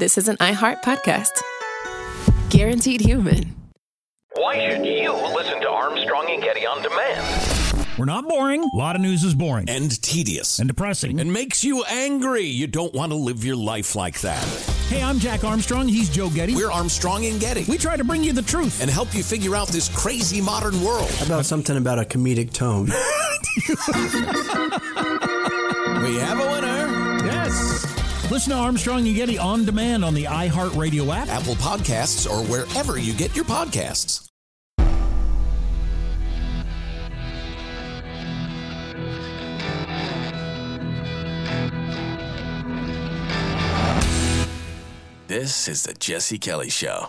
this is an iHeart podcast. Guaranteed human. Why should you listen to Armstrong and Getty on demand? We're not boring. A lot of news is boring. And tedious. And depressing. And makes you angry. You don't want to live your life like that. Hey, I'm Jack Armstrong. He's Joe Getty. We're Armstrong and Getty. We try to bring you the truth. And help you figure out this crazy modern world. How about something about a comedic tone? We have a winner. Yes. Listen to Armstrong and Getty on demand on the iHeartRadio app, Apple Podcasts, or wherever you get your podcasts. This is the Jesse Kelly Show.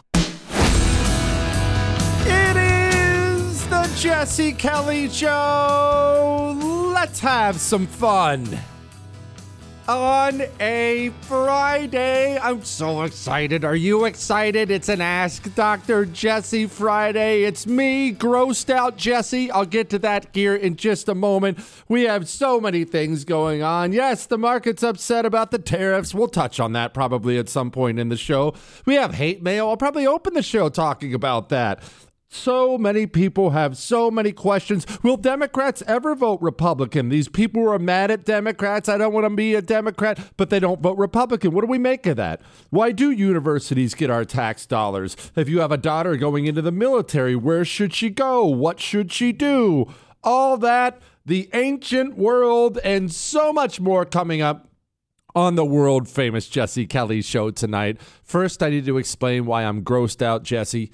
It is the Jesse Kelly Show. Let's have some fun. On a Friday. I'm so excited. Are you excited? It's an Ask Dr. Jesse Friday. It's me, grossed out Jesse. I'll get to that here in just a moment. We have so many things going on. Yes, the market's upset about the tariffs. We'll touch on that probably at some point in the show. We have hate mail. I'll probably open the show talking about that. So many people have so many questions. Will Democrats ever vote Republican? These people who are mad at Democrats. I don't want to be a Democrat, but they don't vote Republican. What do we make of that? Why do universities get our tax dollars? If you have a daughter going into the military, where should she go? What should she do? All that, the ancient world, and so much more coming up on the world famous Jesse Kelly Show tonight. First, I need to explain why I'm grossed out, Jesse.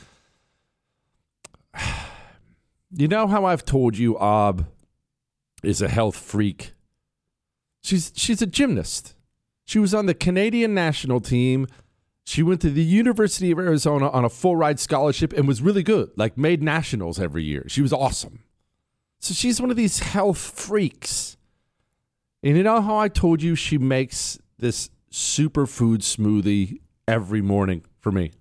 You know how I've told you Ob is a health freak? She's a gymnast. She was on the Canadian national team. She went to the University of Arizona on a full ride scholarship and was really good, like made nationals every year. She was awesome. So she's one of these health freaks. And you know how I told you she makes this superfood smoothie every morning for me?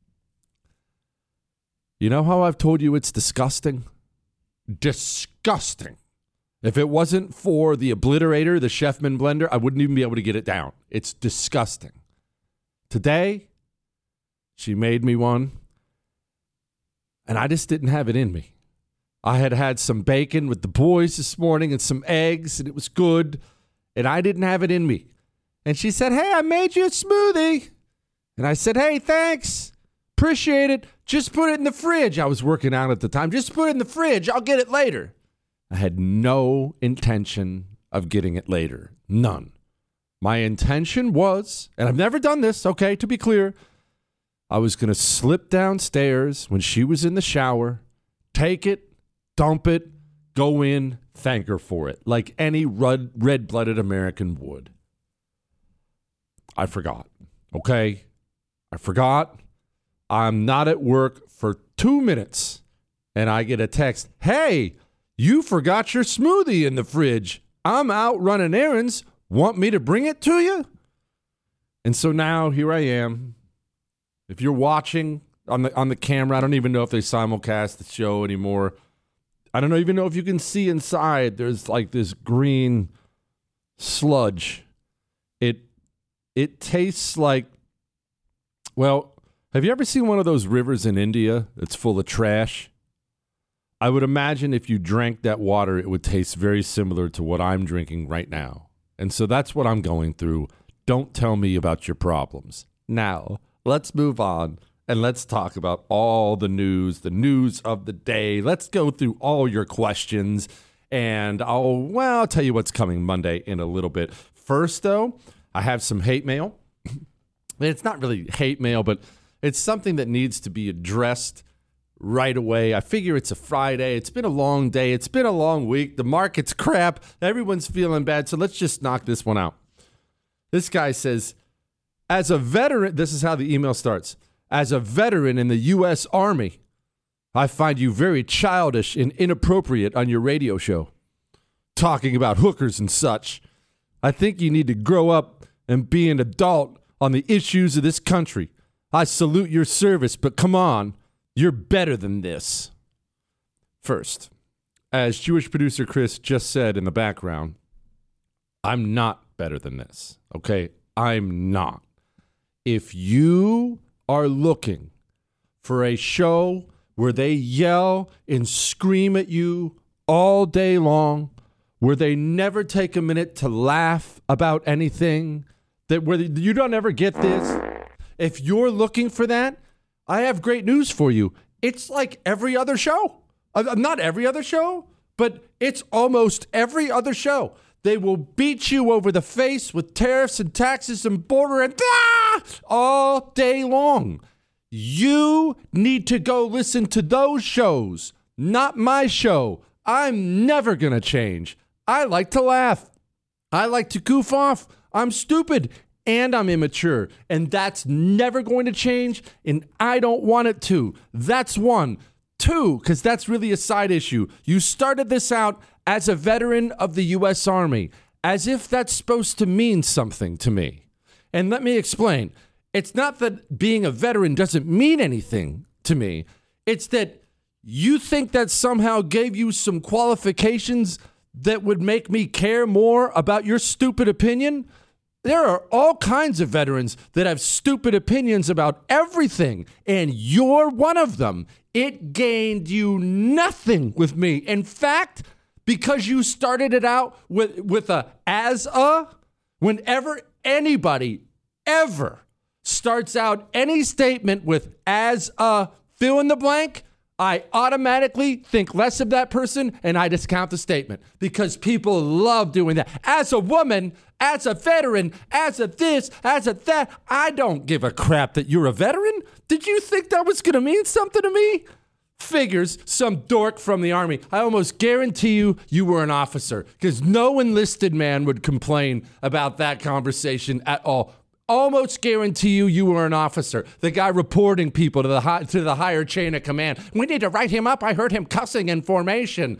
You know how I've told you it's disgusting? Disgusting. If it wasn't for the obliterator, the Chefman blender, I wouldn't even be able to get it down. It's disgusting. Today, she made me one, and I just didn't have it in me. I had some bacon with the boys this morning and some eggs, and it was good, and I didn't have it in me. And she said, hey, I made you a smoothie. And I said, hey, thanks. Appreciate it. Just put it in the fridge. I was working out at the time. Just put it in the fridge. I'll get it later. I had no intention of getting it later. None. My intention was, and I've never done this, okay, to be clear, I was going to slip downstairs when she was in the shower, take it, dump it, go in, thank her for it, like any red-blooded American would. I forgot, okay? I forgot. I'm not at work for 2 minutes, and I get a text, hey, you forgot your smoothie in the fridge. I'm out running errands. Want me to bring it to you? And so now here I am. If you're watching on the camera, I don't even know if they simulcast the show anymore. I don't even know if you can see inside. There's like this green sludge. It tastes like, well, have you ever seen one of those rivers in India that's full of trash? I would imagine if you drank that water, it would taste very similar to what I'm drinking right now. And so that's what I'm going through. Don't tell me about your problems. Now, let's move on and let's talk about all the news of the day. Let's go through all your questions, and I'll tell you what's coming Monday in a little bit. First, though, I have some hate mail. It's not really hate mail, but it's something that needs to be addressed right away. I figure it's a Friday. It's been a long day. It's been a long week. The market's crap. Everyone's feeling bad. So let's just knock this one out. This guy says, as a veteran, this is how the email starts. As a veteran in the U.S. Army, I find you very childish and inappropriate on your radio show, talking about hookers and such. I think you need to grow up and be an adult on the issues of this country. I salute your service, but come on, you're better than this. First, as Jewish producer Chris just said in the background, I'm not better than this, okay? I'm not. if you are looking for a show where they yell and scream at you all day long, where they never take a minute to laugh about anything, that where you don't ever get this, if you're looking for that, I have great news for you. It's like every other show. Not every other show, but it's almost every other show. They will beat you over the face with tariffs and taxes and border and all day long. You need to go listen to those shows, not my show. I'm never going to change. I like to laugh. I like to goof off. I'm stupid and I'm immature. And that's never going to change. And I don't want it to. That's one. Two, because that's really a side issue. You started this out as a veteran of the U.S. Army, as if that's supposed to mean something to me. And let me explain. It's not that being a veteran doesn't mean anything to me. It's that you think that somehow gave you some qualifications that would make me care more about your stupid opinion. There are all kinds of veterans that have stupid opinions about everything, and you're one of them. It gained you nothing with me. In fact, because you started it out with a as a, whenever anybody ever starts out any statement with as a fill in the blank, I automatically think less of that person and I discount the statement because people love doing that. As a woman, as a veteran, as a this, as a that, I don't give a crap that you're a veteran. Did you think that was going to mean something to me? Figures, some dork from the Army. I almost guarantee you were an officer because no enlisted man would complain about that conversation at all. Almost guarantee you were an officer. The guy reporting people to the higher chain of command. We need to write him up. I heard him cussing in formation.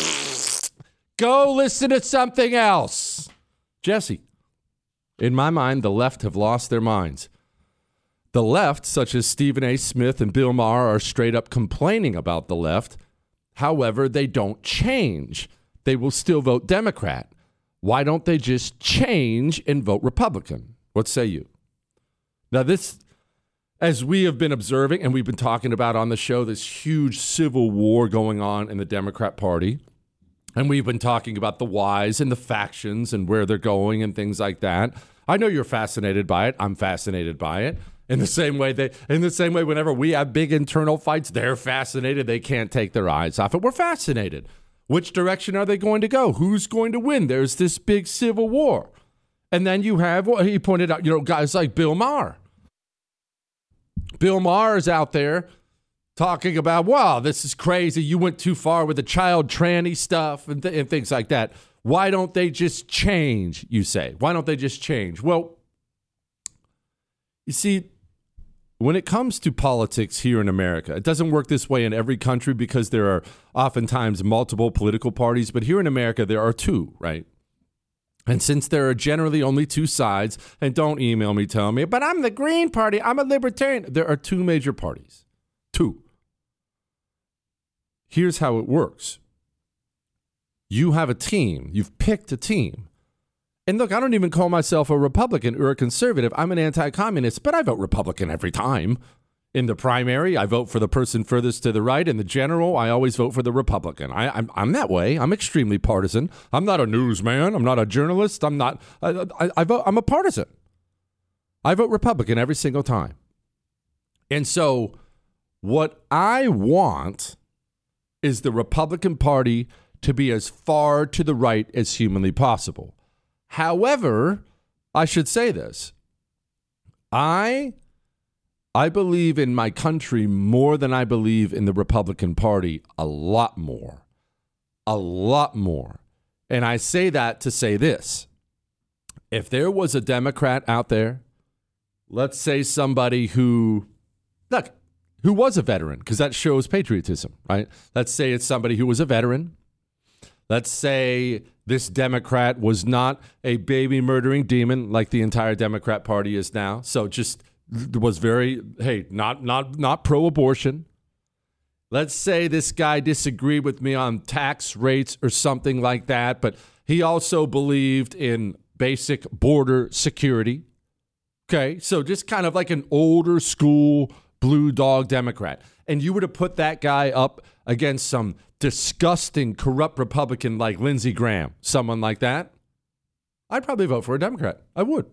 Go listen to something else. Jesse, in my mind, the left have lost their minds. The left, such as Stephen A. Smith and Bill Maher, are straight up complaining about the left. However, they don't change. They will still vote Democrat. Why don't they just change and vote Republican? What say you? Now, this, as we have been observing and we've been talking about on the show, this huge civil war going on in the Democrat Party. And we've been talking about the whys and the factions and where they're going and things like that. I know you're fascinated by it. I'm fascinated by it. In the same way, whenever we have big internal fights, they're fascinated. They can't take their eyes off it. We're fascinated. Which direction are they going to go? Who's going to win? There's this big civil war. And then you have, well, he pointed out, guys like Bill Maher. Bill Maher is out there talking about, wow, this is crazy. You went too far with the child tranny stuff and things like that. Why don't they just change, you say? Why don't they just change? Well, you see, when it comes to politics here in America, it doesn't work this way in every country because there are oftentimes multiple political parties. But here in America, there are two, right? And since there are generally only two sides, and don't email me telling me, but I'm the Green Party, I'm a libertarian. There are two major parties. Two. Here's how it works. You have a team. You've picked a team. And look, I don't even call myself a Republican or a conservative. I'm an anti-communist, but I vote Republican every time. In the primary, I vote for the person furthest to the right. In the general, I always vote for the Republican. I'm that way. I'm extremely partisan. I'm not a newsman. I'm not a journalist. I'm not. I vote. I'm a partisan. I vote Republican every single time. And so, what I want is the Republican Party to be as far to the right as humanly possible. However, I should say this. I believe in my country more than I believe in the Republican Party, a lot more. A lot more. And I say that to say this. If there was a Democrat out there, let's say somebody who was a veteran, because that shows patriotism, right? Let's say it's somebody who was a veteran. Let's say this Democrat was not a baby murdering demon like the entire Democrat Party is now. So just was very, not pro-abortion. Let's say this guy disagreed with me on tax rates or something like that, but he also believed in basic border security. Okay, so just kind of like an older school blue dog Democrat. And you were to put that guy up against some disgusting, corrupt Republican like Lindsey Graham, someone like that, I'd probably vote for a Democrat. I would.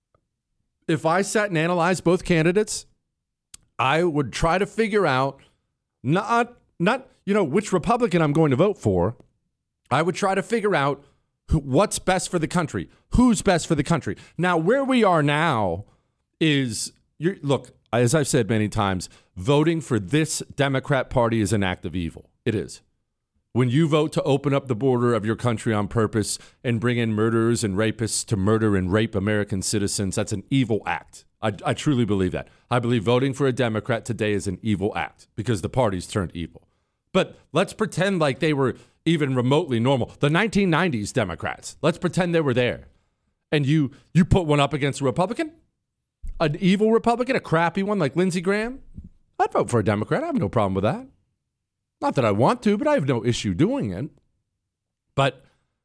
If I sat and analyzed both candidates, I would try to figure out not which Republican I'm going to vote for. I would try to figure out what's best for the country, who's best for the country. Now, where we are now is, look, as I've said many times, voting for this Democrat Party is an act of evil. It is. When you vote to open up the border of your country on purpose and bring in murderers and rapists to murder and rape American citizens, that's an evil act. I truly believe that. I believe voting for a Democrat today is an evil act because the party's turned evil. But let's pretend like they were even remotely normal. The 1990s Democrats, let's pretend they were there. And you put one up against a Republican, an evil Republican, a crappy one like Lindsey Graham, I'd vote for a Democrat. I have no problem with that. Not that I want to, but I have no issue doing it. But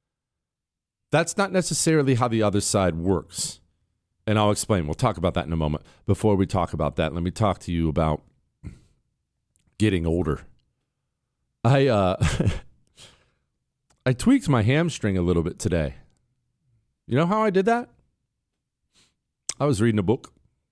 that's not necessarily how the other side works. And I'll explain. We'll talk about that in a moment. Before we talk about that, let me talk to you about getting older. I tweaked my hamstring a little bit today. You know how I did that? I was reading a book.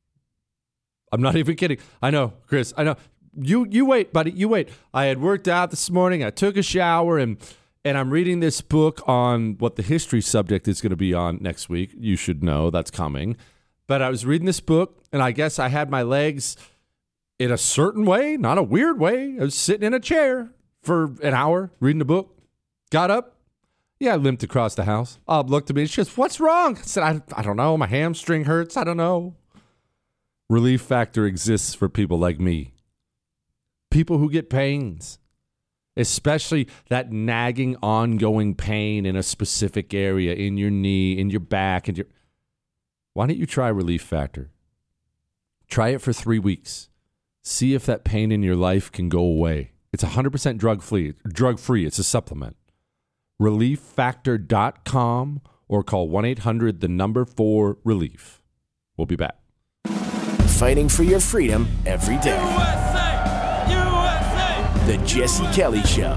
I'm not even kidding. I know, Chris. I know. You wait, buddy. You wait. I had worked out this morning. I took a shower, and I'm reading this book on what the history subject is going to be on next week. You should know that's coming. But I was reading this book, and I guess I had my legs in a certain way, not a weird way. I was sitting in a chair for an hour reading a book. Got up. Yeah, I limped across the house. Bob looked at me. It's just, what's wrong? I said, I don't know. My hamstring hurts. I don't know. Relief Factor exists for people like me. People who get pains, especially that nagging, ongoing pain in a specific area, in your knee, in your back. Why don't you try Relief Factor? Try it for 3 weeks. See if that pain in your life can go away. It's 100% drug-free. It's a supplement. ReliefFactor.com or call 1-800-4-RELIEF. We'll be back. Fighting for your freedom every day. The Jesse Kelly Show.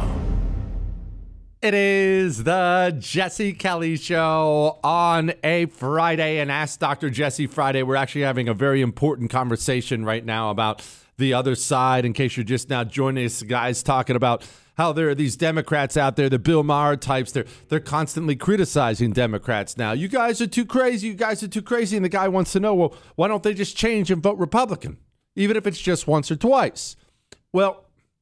It is the Jesse Kelly Show on a Friday, and Ask Dr. Jesse Friday. We're actually having a very important conversation right now about the other side. In case you're just now joining us, guys, talking about how there are these Democrats out there, the Bill Maher types. They're constantly criticizing Democrats now. You guys are too crazy. You guys are too crazy. And the guy wants to know, well, why don't they just change and vote Republican, even if it's just once or twice? Well,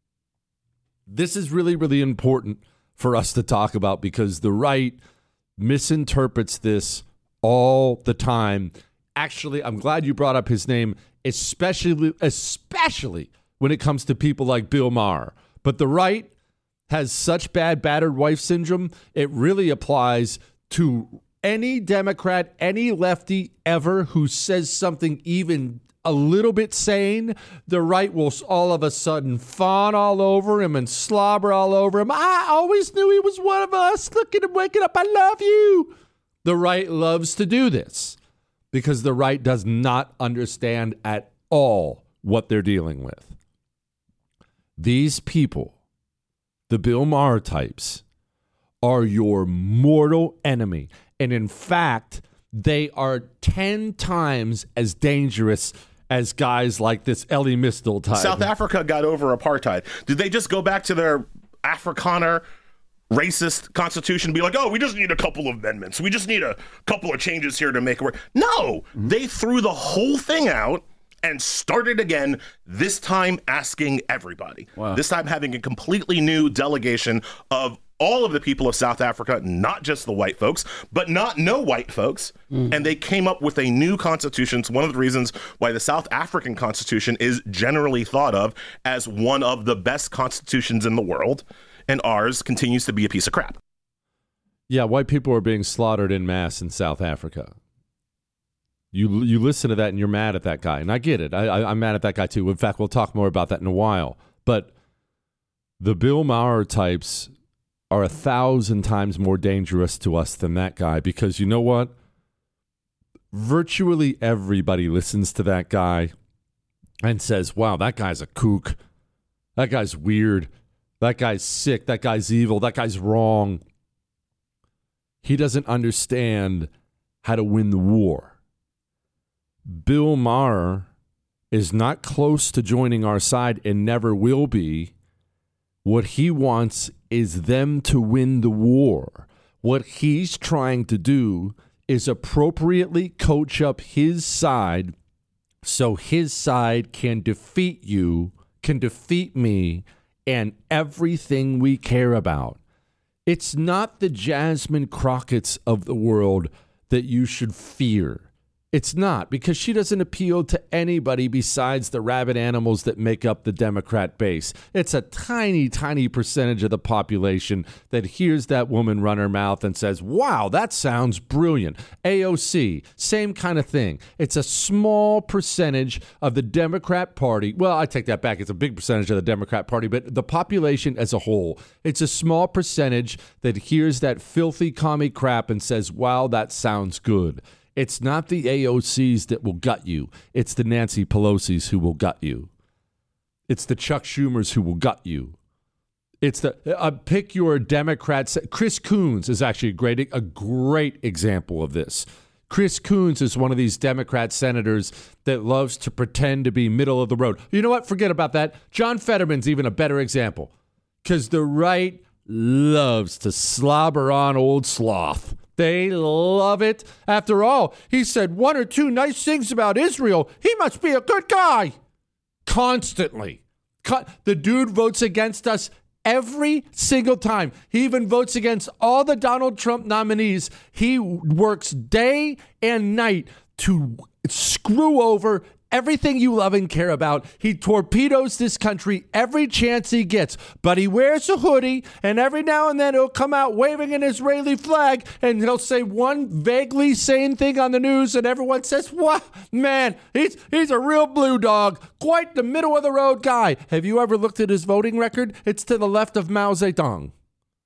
this is really, really important for us to talk about because the right misinterprets this all the time. Actually, I'm glad you brought up his name, especially when it comes to people like Bill Maher. But the right has such bad battered wife syndrome, it really applies to any Democrat, any lefty ever who says something even a little bit sane. The right will all of a sudden fawn all over him and slobber all over him. I always knew he was one of us. Look at him waking up. I love you. The right loves to do this because the right does not understand at all what they're dealing with. These people, the Bill Maher types, are your mortal enemy. And in fact, they are 10 times as dangerous as guys like this Elie Mystal type. South Africa got over apartheid. Did they just go back to their Afrikaner racist constitution and be like, oh, we just need a couple of amendments. We just need a couple of changes here to make it work? No, they threw the whole thing out and started again, this time asking everybody. Wow. This time having a completely new delegation of all of the people of South Africa, not just the white folks, but not no white folks. And they came up with a new constitution. It's one of the reasons why the South African constitution is generally thought of as one of the best constitutions in the world. And ours continues to be a piece of crap. Yeah, white people are being slaughtered en masse in South Africa. You listen to that and you're mad at that guy. And I get it. I'm mad at that guy too. In fact, we'll talk more about that in a while. But the Bill Maher types are 1,000 times more dangerous to us than that guy because you know what? virtually everybody listens to that guy and says, wow, that guy's a kook. That guy's weird. That guy's sick. That guy's evil. That guy's wrong. He doesn't understand how to win the war. Bill Maher is not close to joining our side and never will be. What he wants is them to win the war. What he's trying to do is appropriately coach up his side so his side can defeat you, can defeat me, and everything we care about. It's not the Jasmine Crockett's of the world that you should fear. It's not, because she doesn't appeal to anybody besides the rabid animals that make up the Democrat base. It's a tiny, tiny percentage of the population that hears that woman run her mouth and says, wow, that sounds brilliant. AOC, same kind of thing. It's a small percentage of the Democrat Party. Well, I take that back. It's a big percentage of the Democrat Party, but the population as a whole, it's a small percentage that hears that filthy commie crap and says, wow, that sounds good. It's not the AOCs that will gut you. It's the Nancy Pelosi's who will gut you. It's the Chuck Schumers who will gut you. It's the pick your Democrats. Chris Coons is actually a great example of this. Chris Coons is one of these Democrat senators that loves to pretend to be middle of the road. You know what? Forget about that. John Fetterman's even a better example, because the right loves to slobber on old sloth. They love it. After all, he said one or two nice things about Israel. He must be a good guy. Constantly. The dude votes against us every single time. He even votes against all the Donald Trump nominees. He works day and night to screw over everything you love and care about. He torpedoes this country every chance he gets, but he wears a hoodie, and every now and then he'll come out waving an Israeli flag, and he'll say one vaguely sane thing on the news, and everyone says, wow, man, he's a real blue dog, quite the middle of the road guy. Have you ever looked at his voting record? It's to the left of Mao Zedong.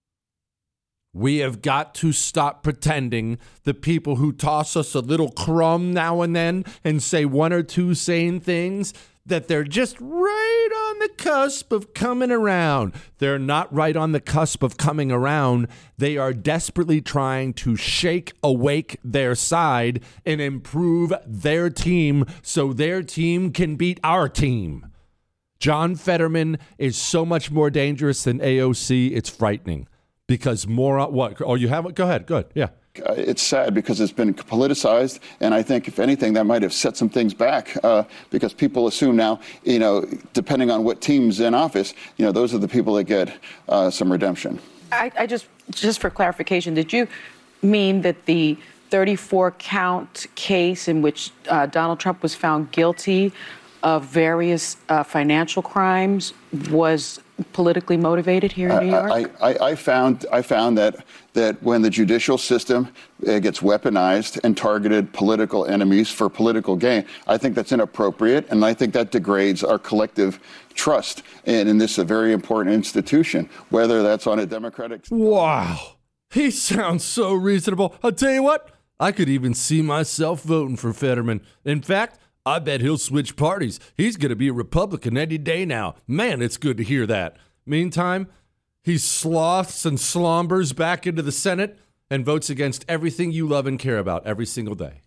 We have got to stop pretending the people who toss us a little crumb now and then and say one or two sane things, that they're just right on the cusp of coming around. They're not right on the cusp of coming around. They are desperately trying to shake awake their side and improve their team so their team can beat our team. John Fetterman is so much more dangerous than AOC. It's frightening. Because more, what? Oh, you have it? Go ahead. Good. Yeah. It's sad because it's been politicized, and I think, if anything, that might have set some things back because people assume now, depending on what team's in office, those are the people that get some redemption. I just for clarification, did you mean that the 34-count case in which Donald Trump was found guilty of various financial crimes was politically motivated here in New York? I found that when the judicial system gets weaponized and targeted political enemies for political gain, I think that's inappropriate, and I think that degrades our collective trust in this very important institution, whether that's on a Democratic... Wow. He sounds so reasonable. I'll tell you what, I could even see myself voting for Fetterman. In fact, I bet he'll switch parties. He's going to be a Republican any day now. Man, it's good to hear that. Meantime, he sloths and slombers back into the Senate and votes against everything you love and care about every single day.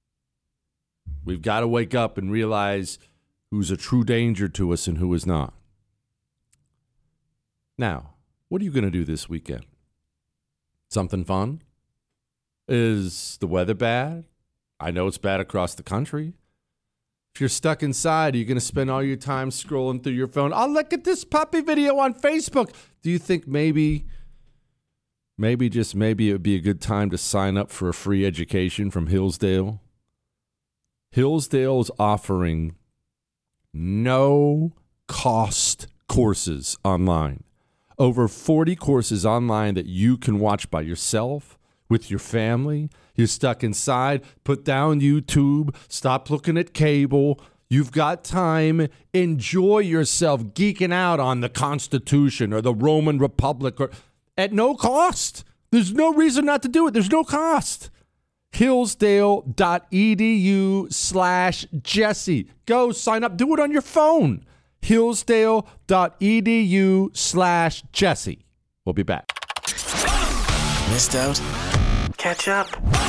We've got to wake up and realize who's a true danger to us and who is not. Now, what are you going to do this weekend? Something fun? Is the weather bad? I know it's bad across the country. If you're stuck inside, are you going to spend all your time scrolling through your phone? Oh, look at this puppy video on Facebook. Do you think maybe just maybe it would be a good time to sign up for a free education from Hillsdale? Hillsdale's offering no-cost courses online. Over 40 courses online that you can watch by yourself, with your family. You're stuck inside, put down YouTube, stop looking at cable. You've got time. Enjoy yourself geeking out on the Constitution or the Roman Republic or at no cost. There's no reason not to do it. There's no cost. Hillsdale.edu/Jesse. Go sign up. Do it on your phone. Hillsdale.edu/Jesse. We'll be back. Missed out? Catch up.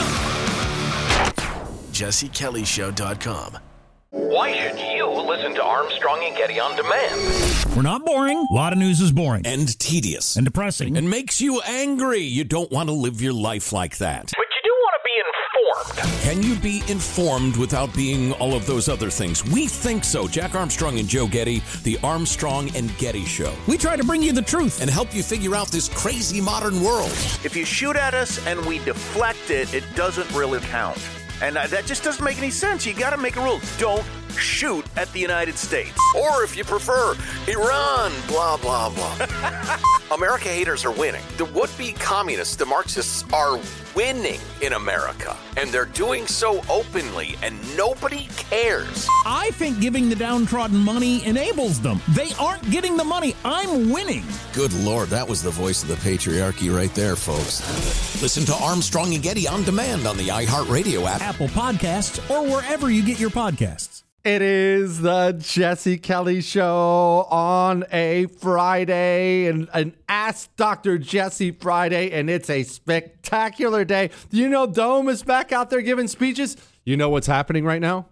JesseKellyShow.com. Why should you listen to Armstrong and Getty on demand? We're not boring. A lot of news is boring. And tedious. And depressing. And makes you angry. You don't want to live your life like that. But you do want to be informed. Can you be informed without being all of those other things? We think so. Jack Armstrong and Joe Getty, the Armstrong and Getty Show. We try to bring you the truth. And help you figure out this crazy modern world. If you shoot at us and we deflect it, it doesn't really count. And that just doesn't make any sense. You got to make a rule. Don't shoot at the United States. Or if you prefer, Iran, blah, blah, blah. America haters are winning. The would-be communists, the Marxists, are winning in America. And they're doing so openly, and nobody cares. I think giving the downtrodden money enables them. They aren't getting the money. I'm winning. Good Lord, that was the voice of the patriarchy right there, folks. Listen to Armstrong and Getty on demand on the iHeartRadio app, Apple Podcasts, or wherever you get your podcasts. It is the Jesse Kelly Show on a Friday, and an Ask Dr. Jesse Friday, and it's a spectacular day. You know, Dome is back out there giving speeches. You know what's happening right now?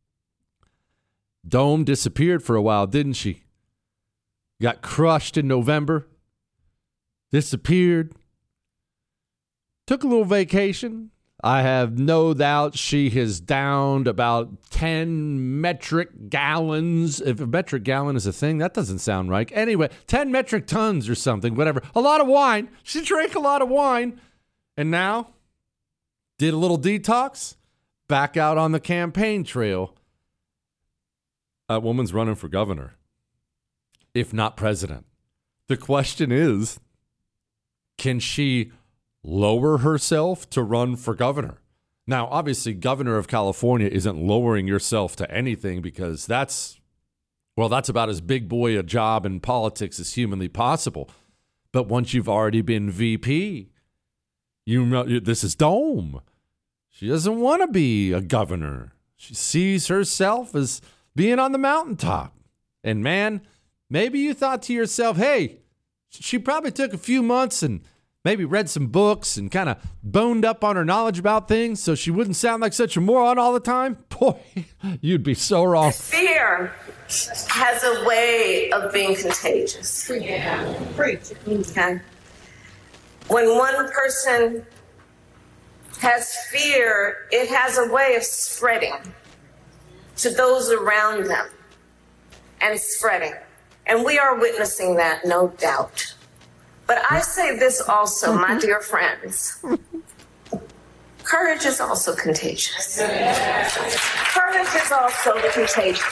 Dome disappeared for a while, didn't she? Got crushed in November, disappeared, took a little vacation. I have no doubt she has downed about 10 metric gallons. If a metric gallon is a thing, that doesn't sound right. Anyway, 10 metric tons or something, whatever. A lot of wine. She drank a lot of wine. And now, did a little detox, back out on the campaign trail. That woman's running for governor, if not president. The question is, can she lower herself to run for governor? Now, obviously, governor of California isn't lowering yourself to anything, because that's about as big boy a job in politics as humanly possible. But once you've already been VP, you know, this is Dome. She doesn't want to be a governor. She sees herself as being on the mountaintop. And man, maybe you thought to yourself, hey, she probably took a few months and maybe read some books and kind of boned up on her knowledge about things so she wouldn't sound like such a moron all the time. Boy, you'd be so wrong. Fear has a way of being contagious. Yeah. Okay. When one person has fear, it has a way of spreading to those around them and spreading. And we are witnessing that, no doubt. But I say this also, my dear friends. Courage is also contagious. Courage is also contagious.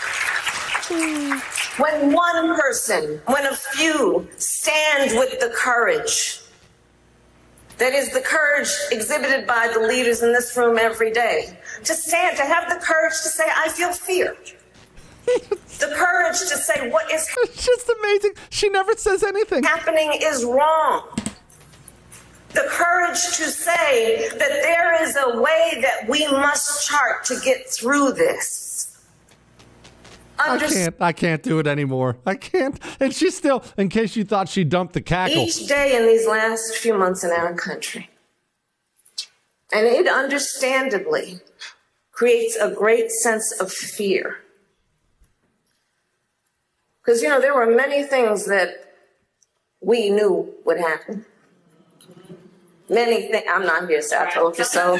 When one person, when a few stand with the courage, that is the courage exhibited by the leaders in this room every day, to stand, to have the courage to say, I feel fear. The courage to say what is it's just amazing. She never says anything. Happening is wrong. The courage to say that there is a way that we must chart to get through this. I can't do it anymore. I can't. And she's still, in case you thought she dumped the cackle. Each day in these last few months in our country, and it understandably creates a great sense of fear. Because, you know, there were many things that we knew would happen. Many things. I'm not here, so I told you so.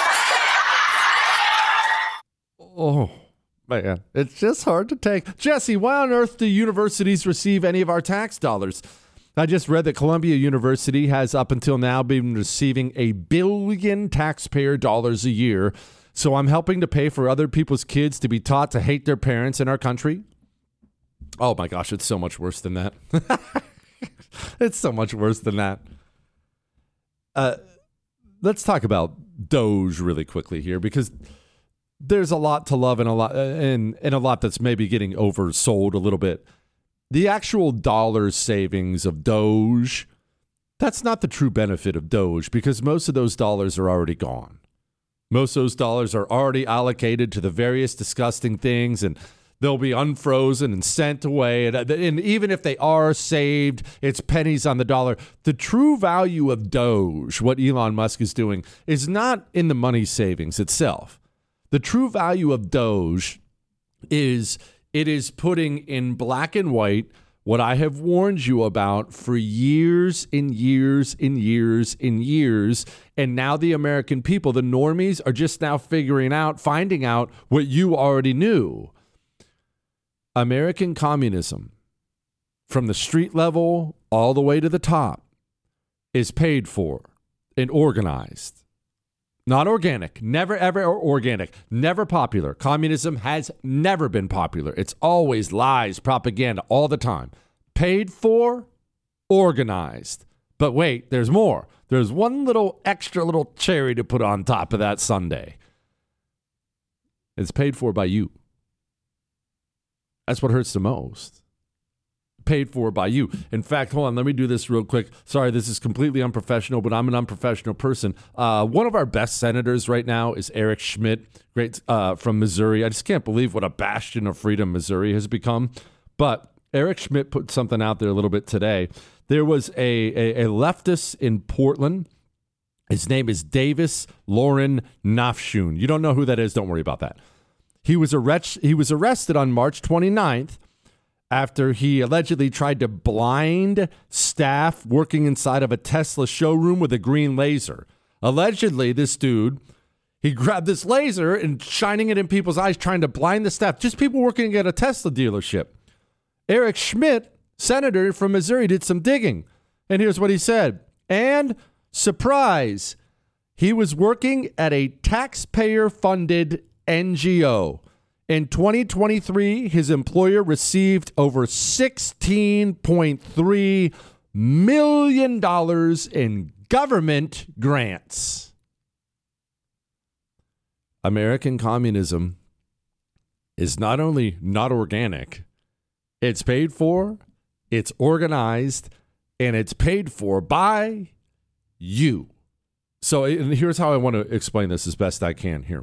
Oh, man. It's just hard to take. Jesse, why on earth do universities receive any of our tax dollars? I just read that Columbia University has up until now been receiving $1 billion taxpayer dollars a year. So I'm helping to pay for other people's kids to be taught to hate their parents in our country. Oh my gosh, it's so much worse than that. It's so much worse than that. Let's talk about Doge really quickly here, because there's a lot to love and a lot that's maybe getting oversold a little bit. The actual dollar savings of Doge, that's not the true benefit of Doge, because most of those dollars are already gone. Most of those dollars are already allocated to the various disgusting things, and they'll be unfrozen and sent away. And even if they are saved, it's pennies on the dollar. The true value of Doge, what Elon Musk is doing, is not in the money savings itself. The true value of Doge is it is putting in black and white what I have warned you about for years and years and years and years. And now the American people, the normies, are just now finding out what you already knew. American communism, from the street level all the way to the top, is paid for and organized. Not organic, never, ever organic, never popular. Communism has never been popular. It's always lies, propaganda, all the time. Paid for, organized. But wait, there's more. There's one little extra little cherry to put on top of that sundae. It's paid for by you. That's what hurts the most. Paid for by you. In fact, hold on, let me do this real quick. Sorry, this is completely unprofessional, but I'm an unprofessional person. One of our best senators right now is Eric Schmidt, great from Missouri. I just can't believe what a bastion of freedom Missouri has become. But Eric Schmidt put something out there a little bit today. There was a leftist in Portland. His name is Davis Lauren Nafshun. You don't know who that is? Don't worry about that. He was arrested on March 29th after he allegedly tried to blind staff working inside of a Tesla showroom with a green laser. Allegedly, this dude, he grabbed this laser and shining it in people's eyes, trying to blind the staff, just people working at a Tesla dealership. Eric Schmidt, senator from Missouri, did some digging. And here's what he said. And surprise, he was working at a taxpayer-funded NGO. In 2023, his employer received over $16.3 million in government grants. American communism is not only not organic, it's paid for, it's organized, and it's paid for by you. So here's how I want to explain this as best I can here.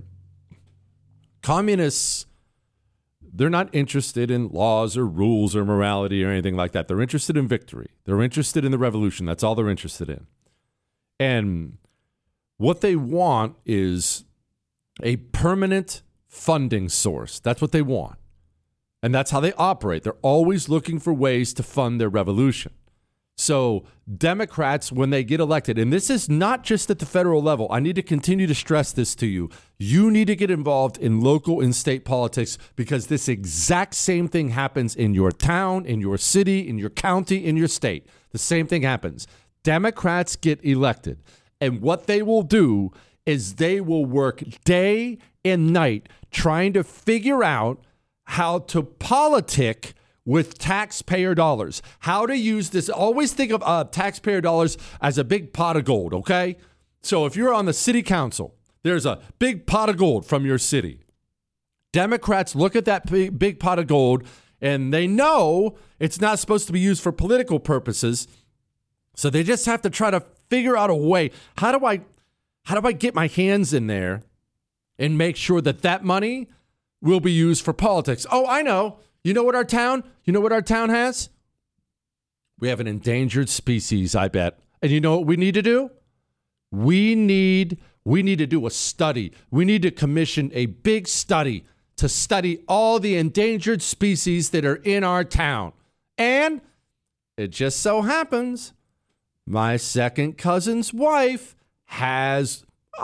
Communists, they're not interested in laws or rules or morality or anything like that. They're interested in victory. They're interested in the revolution. That's all they're interested in. And what they want is a permanent funding source. That's what they want. And that's how they operate. They're always looking for ways to fund their revolution. So Democrats, when they get elected, and this is not just at the federal level, I need to continue to stress this to you. You need to get involved in local and state politics because this exact same thing happens in your town, in your city, in your county, in your state. The same thing happens. Democrats get elected, and what they will do is they will work day and night trying to figure out how to politic with taxpayer dollars, how to use this. Always think of taxpayer dollars as a big pot of gold, okay? So if you're on the city council, there's a big pot of gold from your city. Democrats look at that big pot of gold, and they know it's not supposed to be used for political purposes, so they just have to try to figure out a way. How do I get my hands in there and make sure that that money will be used for politics? Oh, I know. You know what our town has? We have an endangered species, I bet. And you know what we need to do? We need to do a study. We need to commission a big study to study all the endangered species that are in our town. And it just so happens my second cousin's wife has,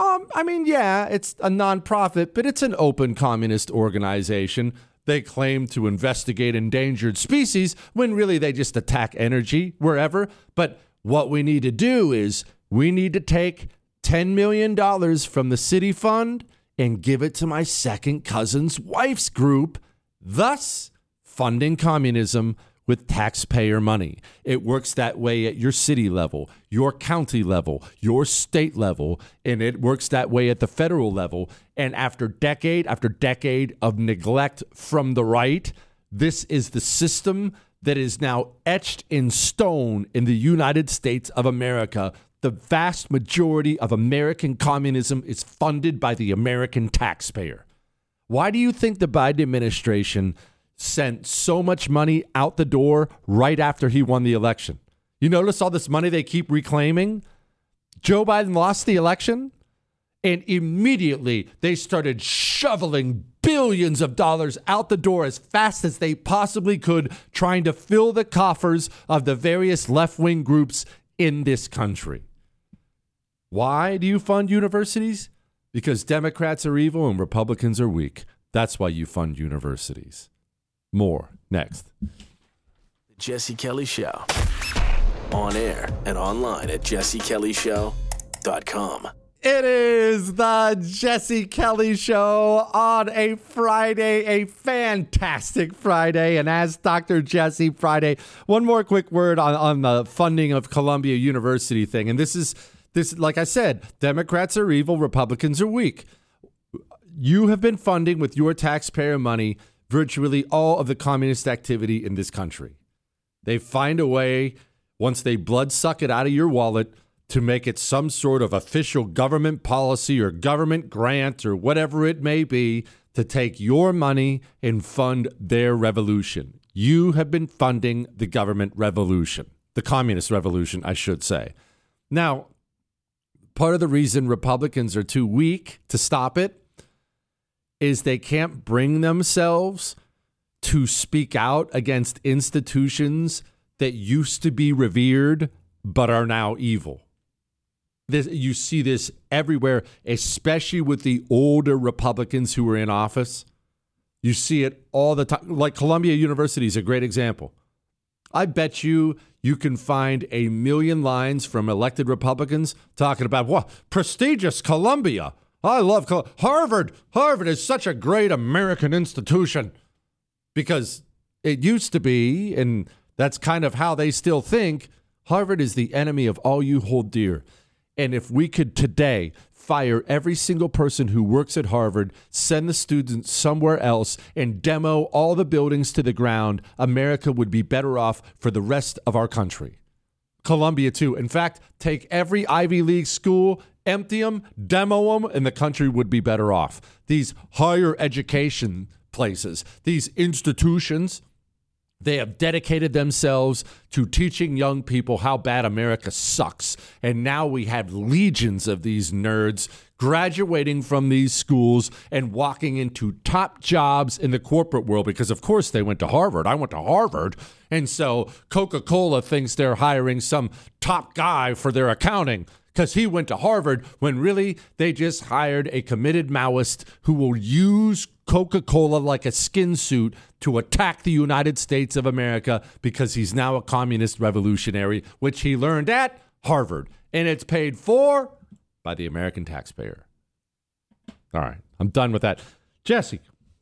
it's a nonprofit, but it's an open communist organization. They claim to investigate endangered species when really they just attack energy wherever. But what we need to do is we need to take $10 million from the city fund and give it to my second cousin's wife's group, thus funding communism with taxpayer money. It works that way at your city level, your county level, your state level, and it works that way at the federal level. And after decade of neglect from the right, this is the system that is now etched in stone in the United States of America. the vast majority of American communism is funded by the American taxpayer. Why do you think the Biden administration sent so much money out the door right after he won the election? You notice all this money they keep reclaiming? Joe Biden lost the election, and immediately they started shoveling billions of dollars out the door as fast as they possibly could, trying to fill the coffers of the various left-wing groups in this country. Why do you fund universities? Because Democrats are evil and Republicans are weak. That's why you fund universities. More next. The Jesse Kelly Show. On air and online at jessekellyshow.com. It is the Jesse Kelly Show on a Friday, a fantastic Friday. And as Dr. Jesse Friday, one more quick word on the funding of Columbia University thing. And this, like I said, Democrats are evil, Republicans are weak. You have been funding with your taxpayer money virtually all of the communist activity in this country. They find a way, once they bloodsuck it out of your wallet, to make it some sort of official government policy or government grant or whatever it may be, to take your money and fund their revolution. You have been funding the government revolution, the communist revolution, I should say. Now, part of the reason Republicans are too weak to stop it is they can't bring themselves to speak out against institutions that used to be revered but are now evil. You see this everywhere, especially with the older Republicans who were in office. You see it all the time. Like Columbia University is a great example. I bet you can find a million lines from elected Republicans talking about, what, prestigious Columbia. I love Harvard. Harvard is such a great American institution. Because it used to be, and that's kind of how they still think, Harvard is the enemy of all you hold dear. And if we could today fire every single person who works at Harvard, send the students somewhere else, and demo all the buildings to the ground, America would be better off for the rest of our country. Columbia, too. In fact, take every Ivy League school, empty them, demo them, and the country would be better off. These higher education places, these institutions, they have dedicated themselves to teaching young people how bad America sucks. And now we have legions of these nerds graduating from these schools and walking into top jobs in the corporate world because, of course, they went to Harvard. I went to Harvard. And so Coca-Cola thinks they're hiring some top guy for their accounting because he went to Harvard, when really they just hired a committed Maoist who will use Coca-Cola like a skin suit to attack the United States of America because he's now a communist revolutionary, which he learned at Harvard. And it's paid for by the American taxpayer. All right, I'm done with that. Jesse,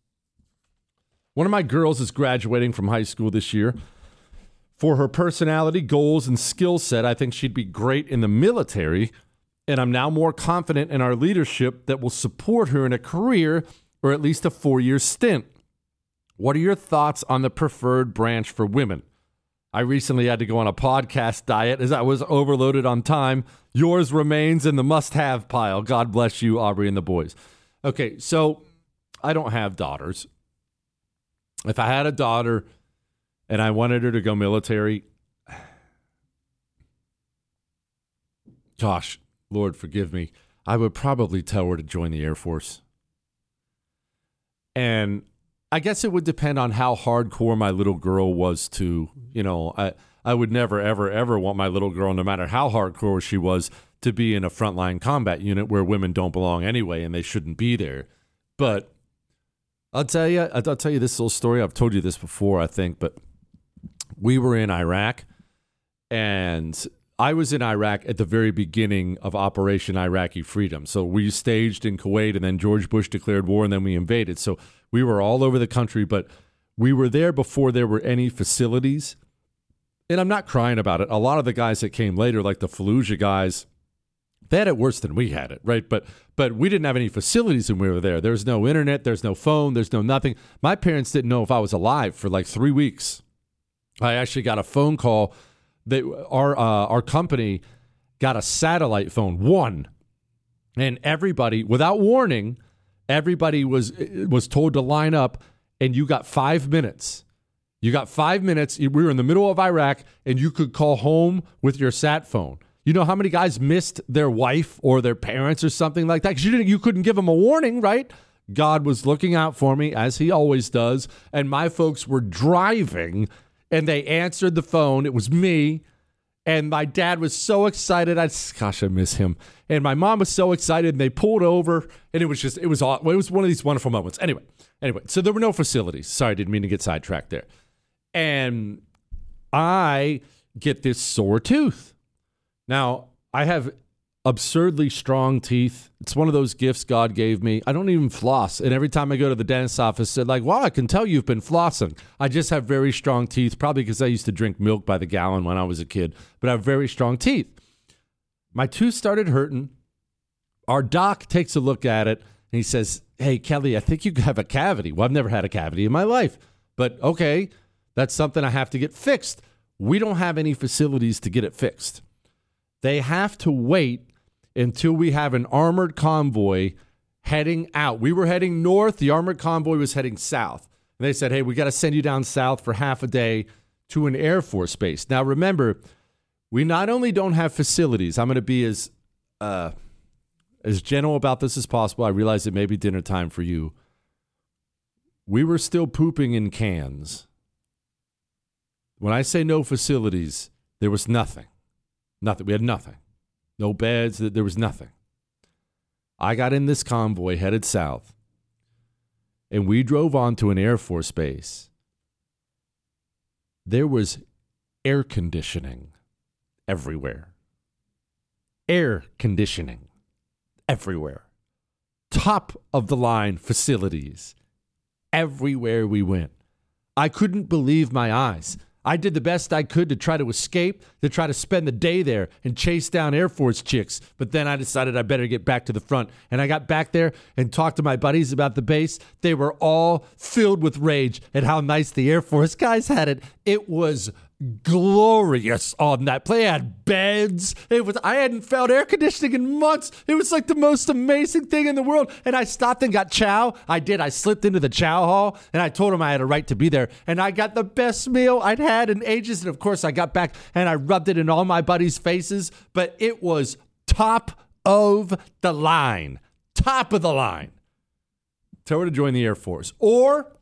one of my girls is graduating from high school this year. For her personality, goals, and skill set, I think she'd be great in the military. And I'm now more confident in our leadership that will support her in a career or at least a 4-year stint. What are your thoughts on the preferred branch for women? I recently had to go on a podcast diet as I was overloaded on time. Yours remains in the must-have pile. God bless you, Aubrey and the boys. Okay, so I don't have daughters. If I had a daughter and I wanted her to go military, gosh, Lord forgive me, I would probably tell her to join the Air Force. And I guess it would depend on how hardcore my little girl was too. You know, I would never, ever, ever want my little girl, no matter how hardcore she was, to be in a frontline combat unit where women don't belong anyway and they shouldn't be there. But I'll tell you this little story. I've told you this before, I think, but we were in Iraq, and I was in Iraq at the very beginning of Operation Iraqi Freedom. So we staged in Kuwait, and then George Bush declared war, and then we invaded. So we were all over the country, but we were there before there were any facilities. And I'm not crying about it. A lot of the guys that came later, like the Fallujah guys, they had it worse than we had it, right? But we didn't have any facilities when we were there. There's no internet, there's no phone, there's no nothing. My parents didn't know if I was alive for like 3 weeks. I actually got a phone call. Our company got a satellite phone, one. And everybody, without warning, everybody was told to line up, and you got 5 minutes. You got 5 minutes. We were in the middle of Iraq, and you could call home with your sat phone. You know how many guys missed their wife or their parents or something like that? Because you couldn't give them a warning, right? God was looking out for me, as he always does, and my folks were driving, and they answered the phone. It was me, and my dad was so excited. I miss him. And my mom was so excited, and they pulled over, and it was one of these wonderful moments. Anyway, so there were no facilities. Sorry, I didn't mean to get sidetracked there. And I get this sore tooth. Now, I have absurdly strong teeth. It's one of those gifts God gave me. I don't even floss. And every time I go to the dentist's office, they're like, wow, I can tell you've been flossing. I just have very strong teeth, probably because I used to drink milk by the gallon when I was a kid. But I have very strong teeth. My tooth started hurting. Our doc takes a look at it, and he says, hey, Kelly, I think you have a cavity. Well, I've never had a cavity in my life. But okay, that's something I have to get fixed. We don't have any facilities to get it fixed. They have to wait until we have an armored convoy heading out. We were heading north. The armored convoy was heading south. And they said, hey, we got to send you down south for half a day to an Air Force base. Now, remember, we not only don't have facilities. I'm going to be as general about this as possible. I realize it may be dinner time for you. We were still pooping in cans. When I say no facilities, there was nothing. Nothing. We had nothing. No beds. There was nothing. I got in this convoy headed south, and we drove on to an Air Force base. There was air conditioning everywhere. Air conditioning everywhere. Top of the line facilities everywhere we went. I couldn't believe my eyes. I did the best I could to try to escape, to try to spend the day there and chase down Air Force chicks. But then I decided I better get back to the front. And I got back there and talked to my buddies about the base. They were all filled with rage at how nice the Air Force guys had it. It was glorious on that plane. I had beds. I hadn't felt air conditioning in months. It was like the most amazing thing in the world. And I stopped and got chow. I did. I slipped into the chow hall, and I told them I had a right to be there. And I got the best meal I'd had in ages. And of course, I got back and I rubbed it in all my buddies' faces. But it was top of the line. Top of the line. Tell her to join the Air Force or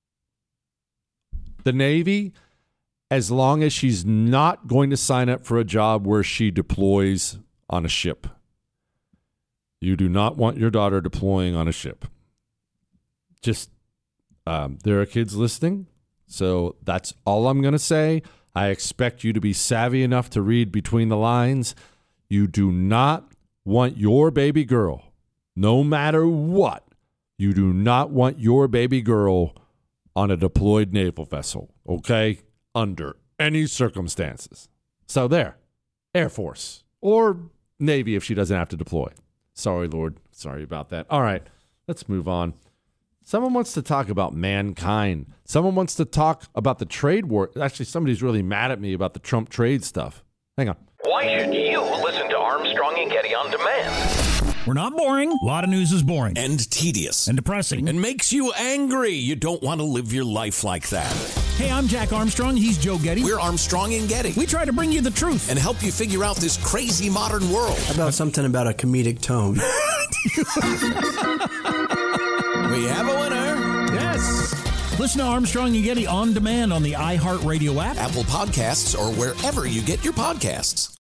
the Navy, as long as she's not going to sign up for a job where she deploys on a ship. You do not want your daughter deploying on a ship. Just, there are kids listening, so that's all I'm going to say. I expect you to be savvy enough to read between the lines. You do not want your baby girl, no matter what, you do not want your baby girl on a deployed naval vessel, okay? Under any circumstances. So there, Air Force or Navy if she doesn't have to deploy. Sorry, Lord. Sorry about that. All right, let's move on. Someone wants to talk about mankind. Someone wants to talk about the trade war. Actually, somebody's really mad at me about the Trump trade stuff. Hang on. Why should you listen to Armstrong and Getty on demand? We're not boring. A lot of news is boring. And tedious. And depressing. And makes you angry. You don't want to live your life like that. Hey, I'm Jack Armstrong. He's Joe Getty. We're Armstrong and Getty. We try to bring you the truth. And help you figure out this crazy modern world. How about something about a comedic tone? We have a winner. Yes. Listen to Armstrong and Getty on demand on the iHeartRadio app, Apple Podcasts, or wherever you get your podcasts.